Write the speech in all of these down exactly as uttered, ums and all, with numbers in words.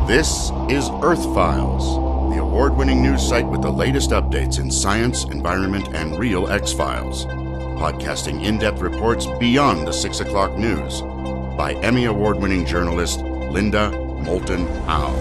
This is Earth Files, the award-winning news site with the latest updates in science, environment, and real X-Files. Podcasting in-depth reports beyond the six o'clock news by Emmy Award-winning journalist Linda Moulton Howe.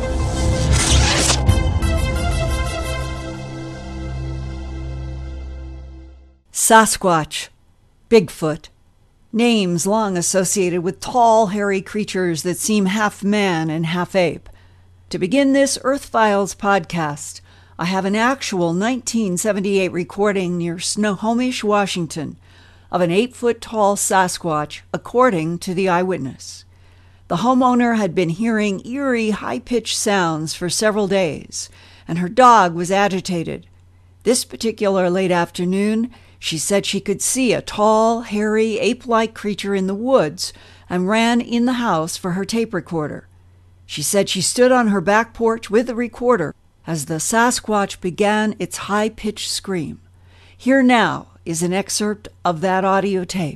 Sasquatch, Bigfoot, names long associated with tall, hairy creatures that seem half man and half ape. To begin this Earth Files podcast, I have an actual nineteen seventy-eight recording near Snohomish, Washington, of an eight-foot-tall Sasquatch, according to the eyewitness. The homeowner had been hearing eerie, high-pitched sounds for several days, and her dog was agitated. This particular late afternoon, she said she could see a tall, hairy, ape-like creature in the woods and ran in the house for her tape recorder. She said she stood on her back porch with the recorder as the Sasquatch began its high-pitched scream. Here now is an excerpt of that audio tape.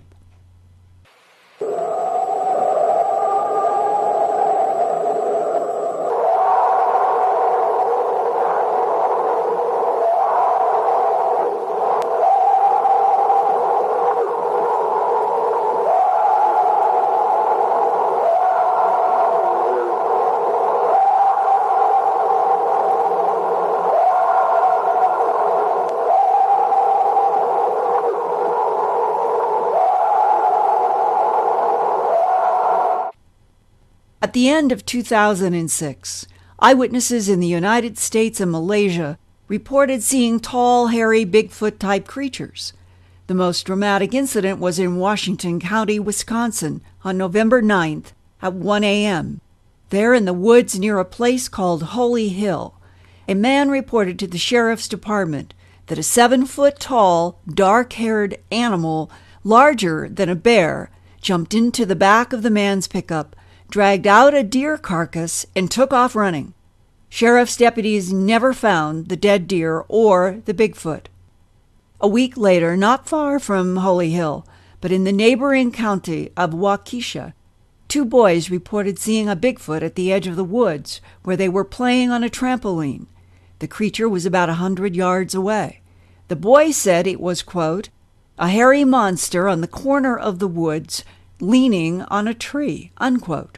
At the end of two thousand six, eyewitnesses in the United States and Malaysia reported seeing tall, hairy, Bigfoot-type creatures. The most dramatic incident was in Washington County, Wisconsin, on November ninth at one a.m. There in the woods near a place called Holy Hill, a man reported to the sheriff's department that a seven-foot-tall, dark-haired animal larger than a bear jumped into the back of the man's pickup, dragged out a deer carcass, and took off running. Sheriff's deputies never found the dead deer or the Bigfoot. A week later, not far from Holy Hill, but in the neighboring county of Waukesha, two boys reported seeing a Bigfoot at the edge of the woods where they were playing on a trampoline. The creature was about a hundred yards away. The boys said it was, quote, a hairy monster on the corner of the woods leaning on a tree, unquote.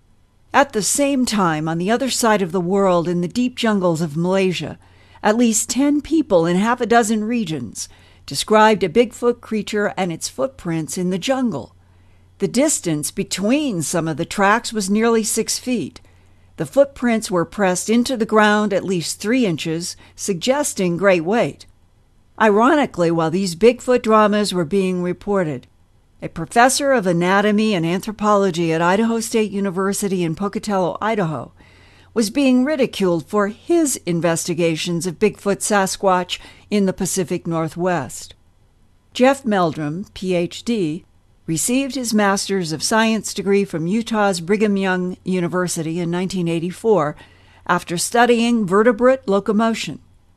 At the same time, on the other side of the world in the deep jungles of Malaysia, at least ten people in half a dozen regions described a Bigfoot creature and its footprints in the jungle. The distance between some of the tracks was nearly six feet. The footprints were pressed into the ground at least three inches, suggesting great weight. Ironically, while these Bigfoot dramas were being reported, a professor of anatomy and anthropology at Idaho State University in Pocatello, Idaho, was being ridiculed for his investigations of Bigfoot Sasquatch in the Pacific Northwest. Jeff Meldrum, P H D, received his Master's of Science degree from Utah's Brigham Young University in nineteen eighty-four after studying vertebrate locomotion.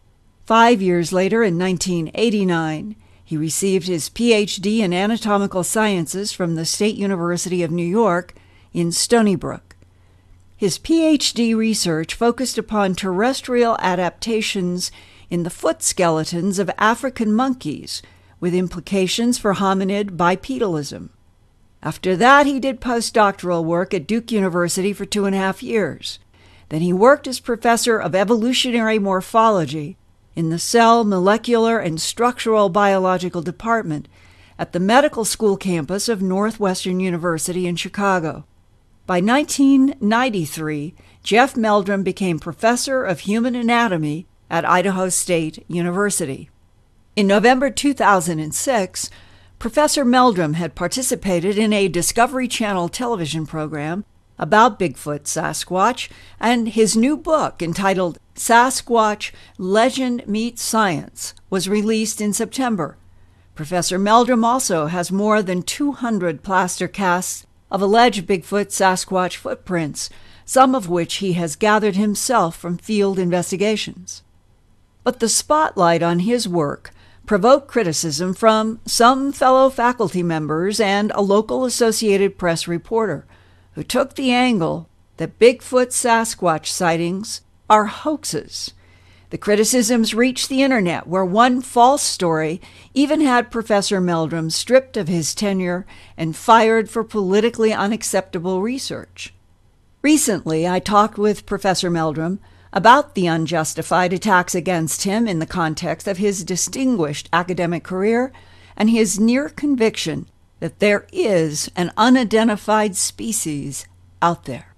Five years later, in nineteen eighty-nine, he received his P H D in anatomical sciences from the State University of New York in Stony Brook. His P H D research focused upon terrestrial adaptations in the foot skeletons of African monkeys, with implications for hominid bipedalism. After that, he did postdoctoral work at Duke University for two and a half years. Then he worked as professor of evolutionary morphology in the Cell, Molecular, and Structural Biological Department at the medical school campus of Northwestern University in Chicago. By nineteen ninety-three, Jeff Meldrum became professor of human anatomy at Idaho State University. In November two thousand six, Professor Meldrum had participated in a Discovery Channel television program about Bigfoot Sasquatch, and his new book entitled Sasquatch Legend Meets Science was released in September. Professor Meldrum also has more than two hundred plaster casts of alleged Bigfoot Sasquatch footprints, some of which he has gathered himself from field investigations. But the spotlight on his work provoked criticism from some fellow faculty members and a local Associated Press reporter, who took the angle that Bigfoot Sasquatch sightings are hoaxes. The criticisms reached the internet, where one false story even had Professor Meldrum stripped of his tenure and fired for politically unacceptable research. Recently, I talked with Professor Meldrum about the unjustified attacks against him in the context of his distinguished academic career and his near conviction that there is an unidentified species out there.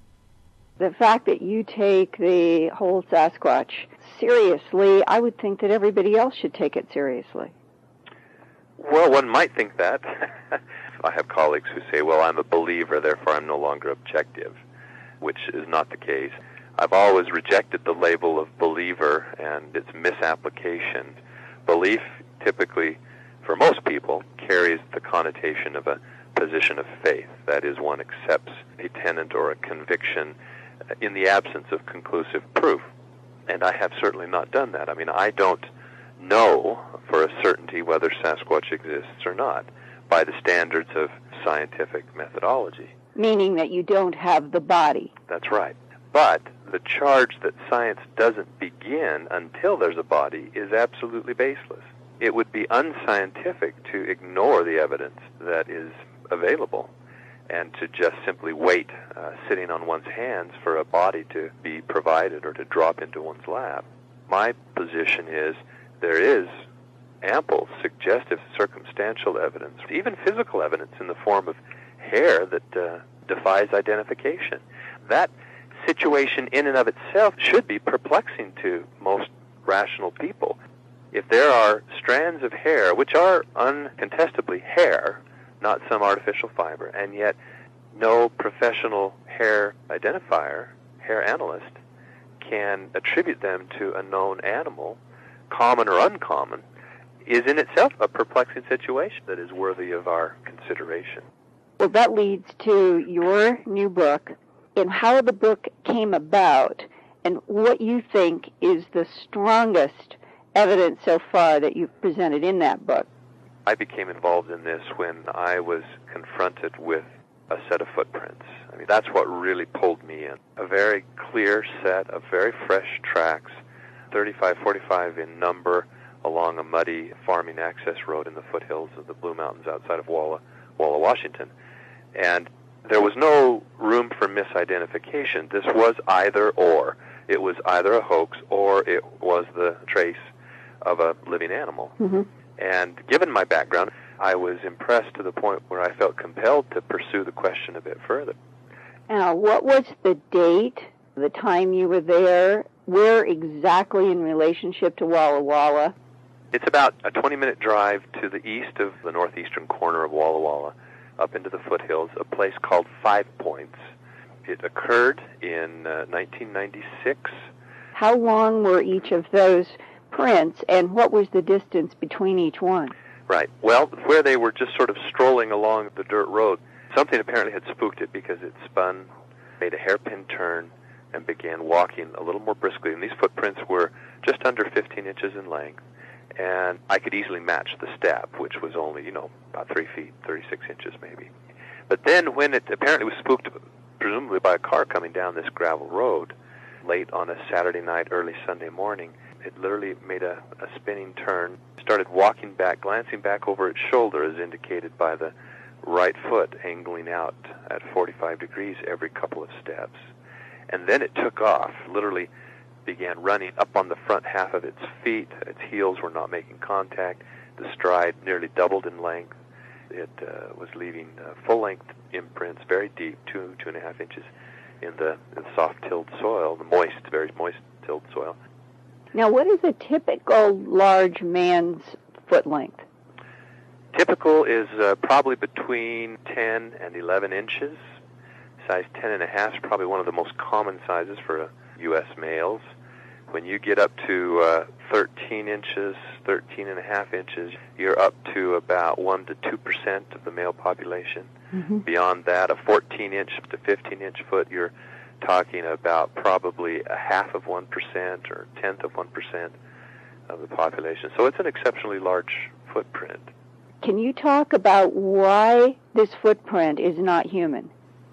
The fact that you take the whole Sasquatch seriously, I would think that everybody else should take it seriously. Well, one might think that. I have colleagues who say, well, I'm a believer, therefore I'm no longer objective, which is not the case. I've always rejected the label of believer and its misapplication. Belief typically, for most people, carries the connotation of a position of faith. That is, one accepts a tenet or a conviction in the absence of conclusive proof. And I have certainly not done that. I mean, I don't know for a certainty whether Sasquatch exists or not by the standards of scientific methodology. Meaning that you don't have the body. That's right. But the charge that science doesn't begin until there's a body is absolutely baseless. It would be unscientific to ignore the evidence that is available and to just simply wait, uh, sitting on one's hands, for a body to be provided or to drop into one's lap. My position is there is ample suggestive circumstantial evidence, even physical evidence in the form of hair that uh, defies identification. That situation in and of itself should be perplexing to most rational people. If there are strands of hair, which are uncontestably hair, not some artificial fiber, and yet no professional hair identifier, hair analyst, can attribute them to a known animal, common or uncommon, is in itself a perplexing situation that is worthy of our consideration. Well, that leads to your new book and how the book came about and what you think is the strongest evidence so far that you've presented in that book. I became involved in this when I was confronted with a set of footprints. I mean, that's what really pulled me in. A very clear set of very fresh tracks, thirty-five, forty-five in number, along a muddy farming access road in the foothills of the Blue Mountains outside of Walla, Walla, Washington. And there was no room for misidentification. This was either or. It was either a hoax or it was the trace of a living animal. Mm-hmm. And given my background, I was impressed to the point where I felt compelled to pursue the question a bit further. Now, what was the date, the time you were there? Where exactly in relationship to Walla Walla? It's about a twenty-minute drive to the east of the northeastern corner of Walla Walla, up into the foothills, a place called Five Points. It occurred in uh, nineteen ninety-six. How long were each of those prints, and what was the distance between each one? Right. Well, where they were just sort of strolling along the dirt road, something apparently had spooked it because it spun, made a hairpin turn, and began walking a little more briskly. And these footprints were just under fifteen inches in length. And I could easily match the step, which was only, you know, about three feet, thirty-six inches maybe. But then when it apparently was spooked, presumably by a car coming down this gravel road, late on a Saturday night, early Sunday morning, it literally made a, a spinning turn, started walking back, glancing back over its shoulder as indicated by the right foot angling out at forty-five degrees every couple of steps. And then it took off, literally began running up on the front half of its feet. Its heels were not making contact. The stride nearly doubled in length. It uh, was leaving uh, full-length imprints, very deep, two, two and a half inches in the, the soft-tilled soil, the moist, very moist tilled soil. Now, what is a typical large man's foot length? Typical is uh, probably between ten and eleven inches. Size ten and a half is probably one of the most common sizes for uh, U S males. When you get up to uh, thirteen inches, thirteen and a half inches, you're up to about one to two percent of the male population. Mm-hmm. Beyond that, a fourteen inch to fifteen inch foot, you're talking about probably a half of one percent or a tenth of one percent of the population. So it's an exceptionally large footprint. Can you talk about why this footprint is not human?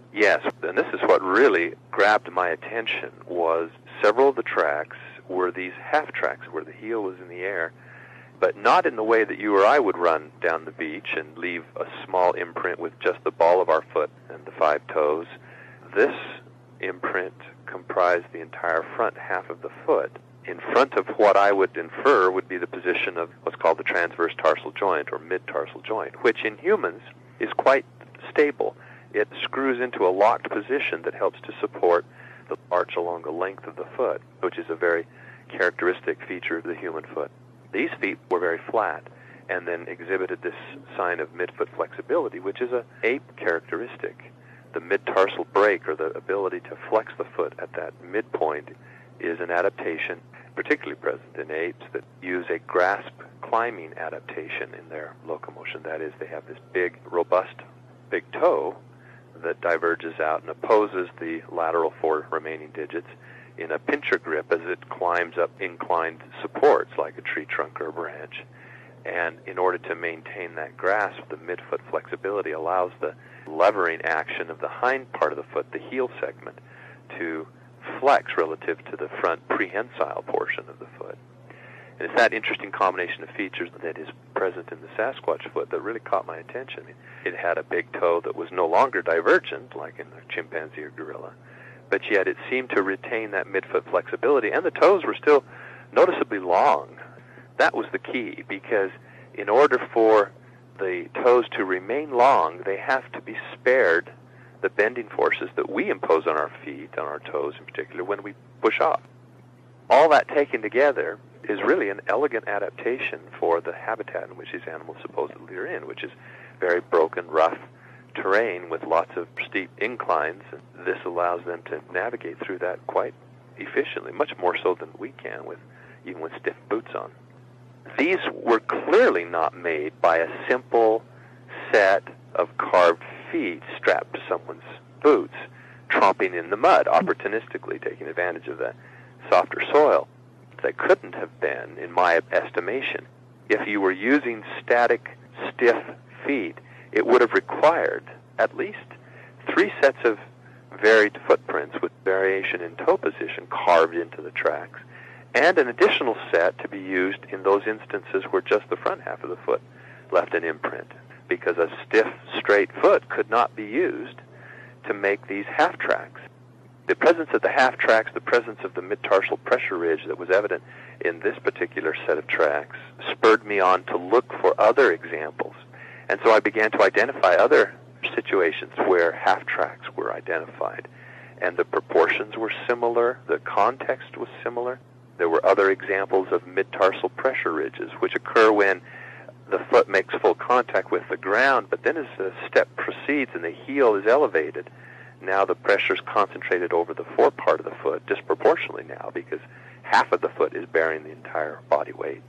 Yes, and this is what really grabbed my attention, was several of the tracks were these half tracks where the heel was in the air, but not in the way that you or I would run down the beach and leave a small imprint with just the ball of our foot and the five toes. This imprint comprised the entire front half of the foot. In front of what I would infer would be the position of what's called the transverse tarsal joint or mid-tarsal joint, which in humans is quite stable. It screws into a locked position that helps to support the arch along the length of the foot, which is a very characteristic feature of the human foot. These feet were very flat and then exhibited this sign of midfoot flexibility, which is a ape characteristic. The mid-tarsal break, or the ability to flex the foot at that midpoint, is an adaptation particularly present in apes that use a grasp climbing adaptation in their locomotion. That is, they have this big, robust, big toe that diverges out and opposes the lateral four remaining digits in a pincher grip as it climbs up inclined supports like a tree trunk or a branch. And in order to maintain that grasp, the midfoot flexibility allows the levering action of the hind part of the foot, the heel segment, to flex relative to the front prehensile portion of the foot. And it's that interesting combination of features that is present in the Sasquatch foot that really caught my attention. It had a big toe that was no longer divergent, like in the chimpanzee or gorilla, but yet it seemed to retain that midfoot flexibility, and the toes were still noticeably long. That was the key, because in order for the toes to remain long, they have to be spared the bending forces that we impose on our feet, on our toes in particular, when we push off. All that taken together is really an elegant adaptation for the habitat in which these animals supposedly are in, which is very broken, rough terrain with lots of steep inclines. And this allows them to navigate through that quite efficiently, much more so than we can, with even with stiff boots on. These were clearly not made by a simple set of carved feet strapped to someone's boots, tromping in the mud, opportunistically taking advantage of the softer soil. They couldn't have been, in my estimation. If you were using static, stiff feet, it would have required at least three sets of varied footprints with variation in toe position carved into the tracks, and an additional set to be used in those instances where just the front half of the foot left an imprint, because a stiff, straight foot could not be used to make these half tracks. The presence of the half tracks, the presence of the mid-tarsal pressure ridge that was evident in this particular set of tracks, spurred me on to look for other examples. And so I began to identify other situations where half tracks were identified. And the proportions were similar, the context was similar. There were other examples of mid-tarsal pressure ridges, which occur when the foot makes full contact with the ground, but then as the step proceeds and the heel is elevated, now the pressure is concentrated over the forepart of the foot disproportionately now, because half of the foot is bearing the entire body weight.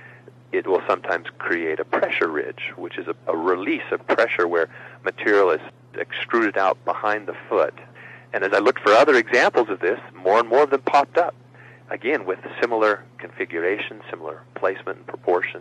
It will sometimes create a pressure ridge, which is a, a release of pressure where material is extruded out behind the foot. And as I looked for other examples of this, more and more of them popped up, again with similar configuration, similar placement and proportion.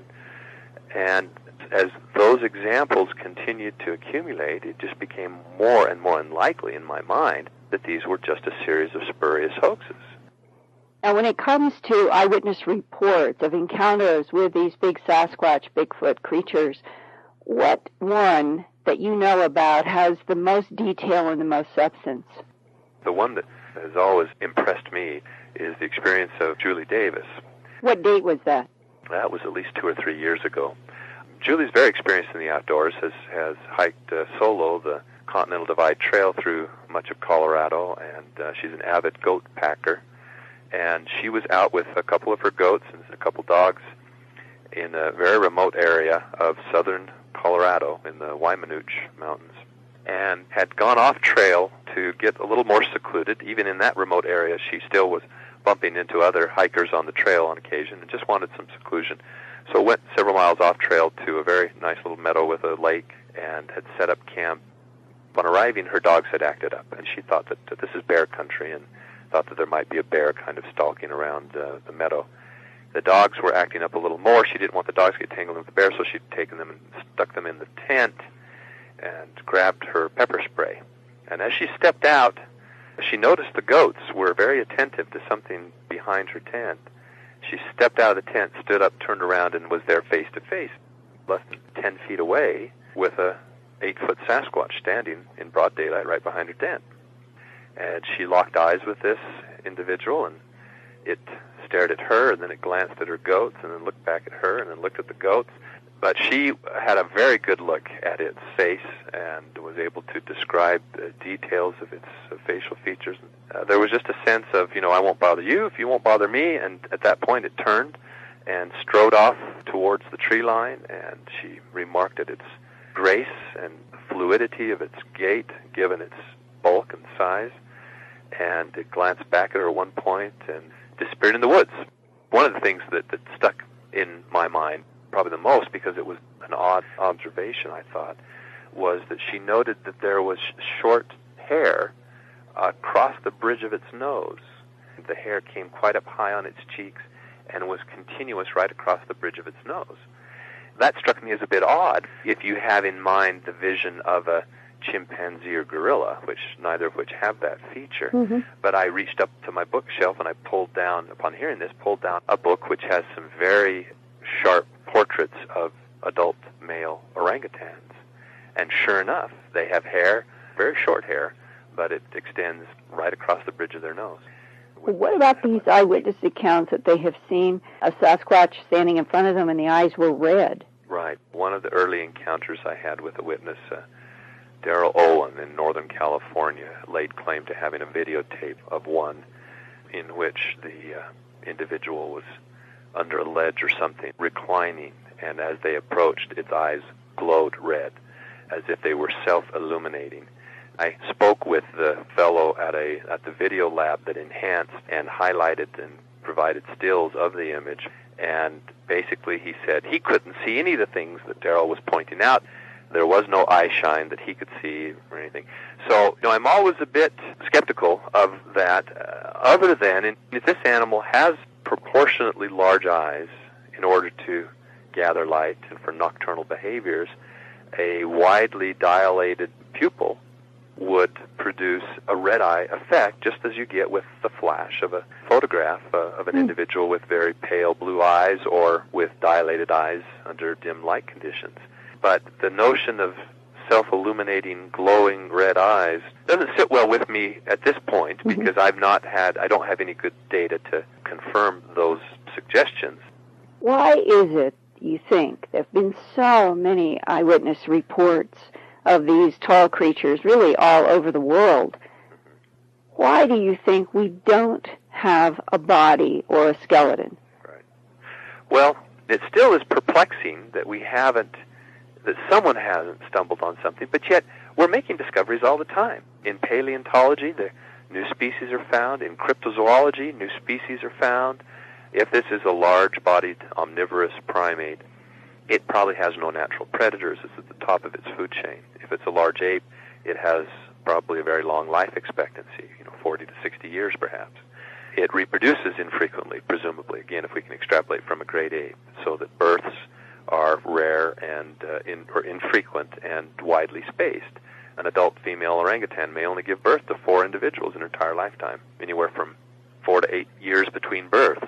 And as those examples continued to accumulate, it just became more and more unlikely in my mind that these were just a series of spurious hoaxes. Now, when it comes to eyewitness reports of encounters with these big Sasquatch, Bigfoot creatures, what one that you know about has the most detail and the most substance? The one that has always impressed me is the experience of Julie Davis. What date was that? That was at least two or three years ago. Julie's very experienced in the outdoors, has, has hiked uh, solo the Continental Divide Trail through much of Colorado, and uh, she's an avid goat packer. And she was out with a couple of her goats and a couple dogs in a very remote area of southern Colorado in the Waimanooch Mountains, and had gone off trail to get a little more secluded. Even in that remote area, she still was bumping into other hikers on the trail on occasion and just wanted some seclusion. So went several miles off trail to a very nice little meadow with a lake and had set up camp. On arriving, her dogs had acted up, and she thought that, that this is bear country and thought that there might be a bear kind of stalking around uh, the meadow. The dogs were acting up a little more. She didn't want the dogs to get tangled with the bear, so she'd taken them and stuck them in the tent and grabbed her pepper spray And as she stepped out, she noticed the goats were very attentive to something behind her tent. She stepped out of the tent, stood up, turned around, and was there face to face, less than ten feet away, with a eight-foot Sasquatch standing in broad daylight right behind her tent. And she locked eyes with this individual, and it stared at her, and then it glanced at her goats, and then looked back at her, and then looked at the goats. But she had a very good look at its face and was able to describe the details of its uh, facial features. Uh, there was just a sense of, you know, I won't bother you if you won't bother me. And at that point it turned and strode off towards the tree line, and she remarked at its grace and fluidity of its gait, given its bulk and size. And it glanced back at her at one point and disappeared in the woods. One of the things that, that stuck in my mind probably the most, because it was an odd observation, I thought, was that she noted that there was short hair across the bridge of its nose. The hair came quite up high on its cheeks and was continuous right across the bridge of its nose. That struck me as a bit odd if you have in mind the vision of a chimpanzee or gorilla, which neither of which have that feature. Mm-hmm. But I reached up to my bookshelf and I pulled down, upon hearing this, pulled down a book which has some very sharp portraits of adult male orangutans. And sure enough, they have hair, very short hair, but it extends right across the bridge of their nose. What about these eyewitness accounts that they have seen a Sasquatch standing in front of them and the eyes were red? Right. One of the early encounters I had with a witness, uh, Daryl Olin in Northern California, laid claim to having a videotape of one in which the uh, individual was under a ledge or something, reclining, and as they approached, its eyes glowed red, as if they were self-illuminating. I spoke with the fellow at a at the video lab that enhanced and highlighted and provided stills of the image, and basically he said he couldn't see any of the things that Daryl was pointing out. There was no eye shine that he could see or anything. So, you know, I'm always a bit skeptical of that, uh, other than in, if this animal has proportionately large eyes in order to gather light and for nocturnal behaviors, a widely dilated pupil would produce a red eye effect, just as you get with the flash of a photograph uh, of an mm. individual with very pale blue eyes or with dilated eyes under dim light conditions. But the notion of self-illuminating, glowing red eyes doesn't sit well with me at this point, mm-hmm. because I've not had, I don't have any good data to confirm those suggestions. Why is it, you think, there have been so many eyewitness reports of these tall creatures, really all over the world? Why do you think we don't have a body or a skeleton? Right. Well, it still is perplexing that we haven't, that someone hasn't stumbled on something, but yet we're making discoveries all the time. In paleontology, the new species are found. In cryptozoology, new species are found. If this is a large-bodied omnivorous primate, it probably has no natural predators. It's at the top of its food chain. If it's a large ape, it has probably a very long life expectancy, you know, forty to sixty years perhaps. It reproduces infrequently, presumably, again, if we can extrapolate from a great ape, so that births are rare and uh, in, or infrequent and widely spaced. An adult female orangutan may only give birth to four individuals in her entire lifetime, anywhere from four to eight years between births.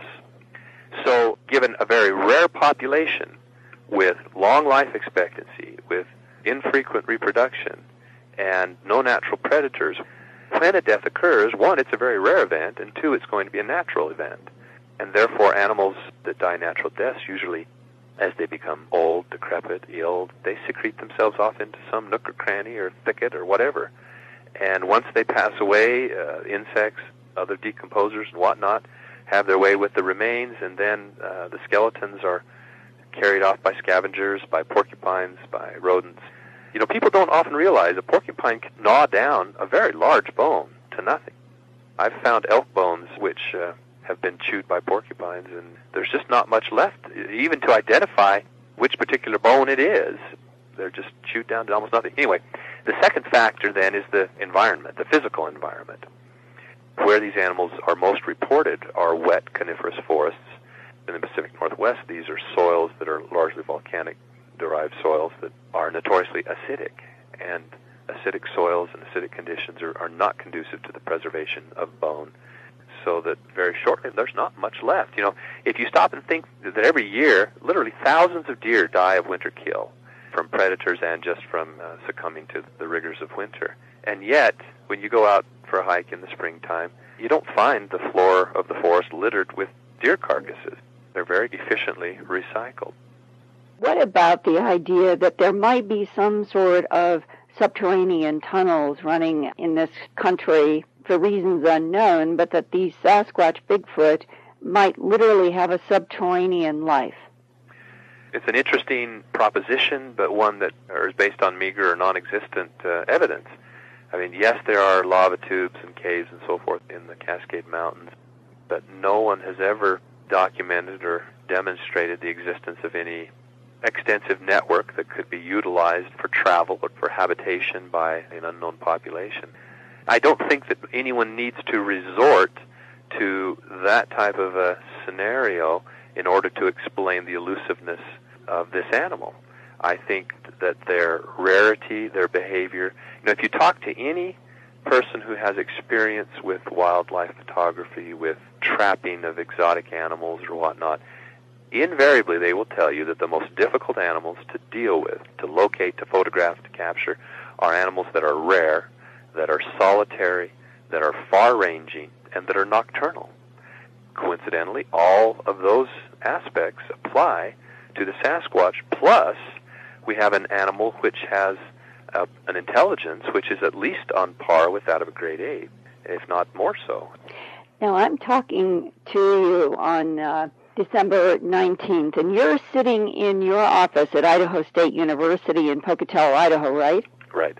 So, given a very rare population with long life expectancy, with infrequent reproduction, and no natural predators, when a death occurs, one, it's a very rare event, and two, it's going to be a natural event. And therefore, animals that die natural deaths usually, as they become old, decrepit, ill, they secrete themselves off into some nook or cranny or thicket or whatever. And once they pass away, uh, insects, other decomposers and whatnot have their way with the remains, and then uh, the skeletons are carried off by scavengers, by porcupines, by rodents. You know, people don't often realize a porcupine can gnaw down a very large bone to nothing. I've found elk bones which uh, have been chewed by porcupines, and there's just not much left, even to identify which particular bone it is. They're just chewed down to almost nothing. Anyway, the second factor then is the environment, the physical environment. Where these animals are most reported are wet coniferous forests. In the Pacific Northwest, these are soils that are largely volcanic-derived soils that are notoriously acidic. And acidic soils and acidic conditions are, are not conducive to the preservation of bone. So that very shortly, there's not much left. You know, if you stop and think that every year, literally thousands of deer die of winter kill from predators and just from uh, succumbing to the rigors of winter. And yet, when you go out for a hike in the springtime, you don't find the floor of the forest littered with deer carcasses. They're very efficiently recycled. What about the idea that there might be some sort of subterranean tunnels running in this country for reasons unknown, but that these Sasquatch Bigfoot might literally have a subterranean life? It's an interesting proposition, but one that is based on meager or non-existent uh, evidence. I mean, yes, there are lava tubes and caves and so forth in the Cascade Mountains, but no one has ever documented or demonstrated the existence of any extensive network that could be utilized for travel or for habitation by an unknown population. I don't think that anyone needs to resort to that type of a scenario in order to explain the elusiveness of this animal. I think that their rarity, their behavior, you know, if you talk to any person who has experience with wildlife photography, with trapping of exotic animals or whatnot, invariably they will tell you that the most difficult animals to deal with, to locate, to photograph, to capture, are animals that are rare, that are solitary, that are far-ranging, and that are nocturnal. Coincidentally, all of those aspects apply to the Sasquatch, plus we have an animal which has uh, an intelligence which is at least on par with that of a great ape, if not more so. Now, I'm talking to you on uh, December nineteenth, and you're sitting in your office at Idaho State University in Pocatello, Idaho, right? Right.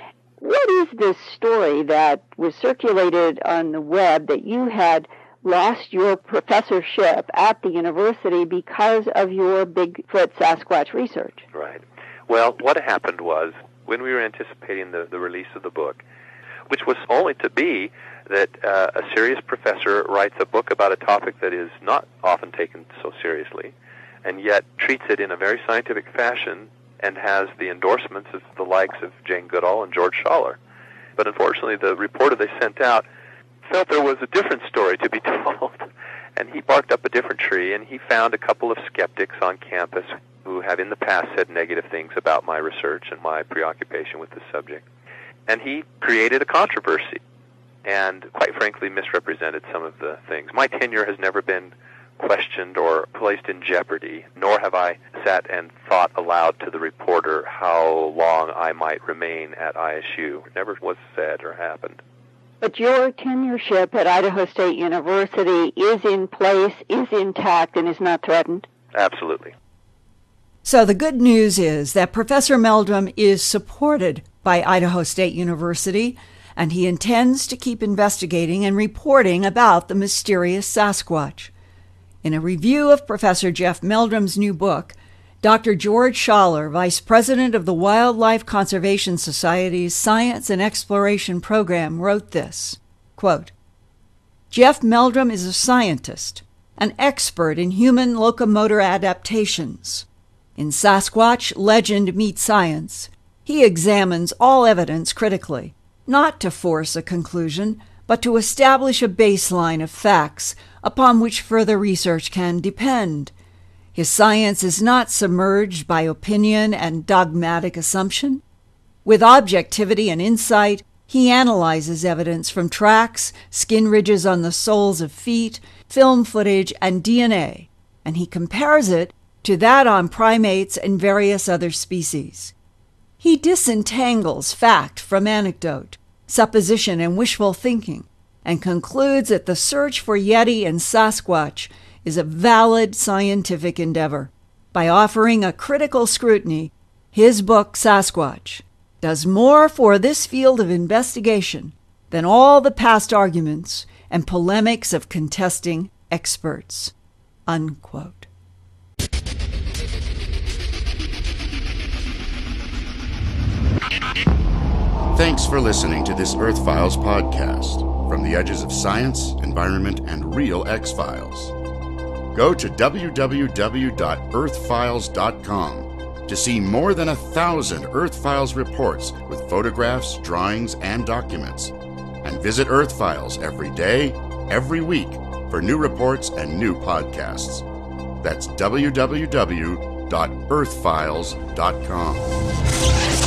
What is this story that was circulated on the web that you had lost your professorship at the university because of your Bigfoot Sasquatch research? Right. Well, what happened was, when we were anticipating the, the release of the book, which was only to be that uh, a serious professor writes a book about a topic that is not often taken so seriously, and yet treats it in a very scientific fashion and has the endorsements of the likes of Jane Goodall and George Schaller. But unfortunately, the reporter they sent out felt there was a different story to be told, and he barked up a different tree, and he found a couple of skeptics on campus who have in the past said negative things about my research and my preoccupation with the subject. And he created a controversy and, quite frankly, misrepresented some of the things. My tenure has never been questioned or placed in jeopardy, nor have I sat and thought aloud to the reporter how long I might remain at I S U. It never was said or happened. But your tenureship at Idaho State University is in place, is intact, and is not threatened? Absolutely. So the good news is that Professor Meldrum is supported by Idaho State University, and he intends to keep investigating and reporting about the mysterious Sasquatch. In a review of Professor Jeff Meldrum's new book, Doctor George Schaller, Vice President of the Wildlife Conservation Society's Science and Exploration Program, wrote this, quote, Jeff Meldrum is a scientist, an expert in human locomotor adaptations. In Sasquatch Legend Meets Science, he examines all evidence critically, not to force a conclusion, but to establish a baseline of facts upon which further research can depend. His science is not submerged by opinion and dogmatic assumption. With objectivity and insight, he analyzes evidence from tracks, skin ridges on the soles of feet, film footage, and D N A, and he compares it to that on primates and various other species. He disentangles fact from anecdote, supposition and wishful thinking, and concludes that the search for Yeti and Sasquatch is a valid scientific endeavor. By offering a critical scrutiny, his book, Sasquatch, does more for this field of investigation than all the past arguments and polemics of contesting experts. Unquote. Thanks for listening to this Earth Files podcast, from the edges of science, environment, and real X-Files. Go to w w w dot earth files dot com to see more than a thousand Earth Files reports with photographs, drawings, and documents. And visit Earth Files every day, every week, for new reports and new podcasts. That's w w w dot earth files dot com.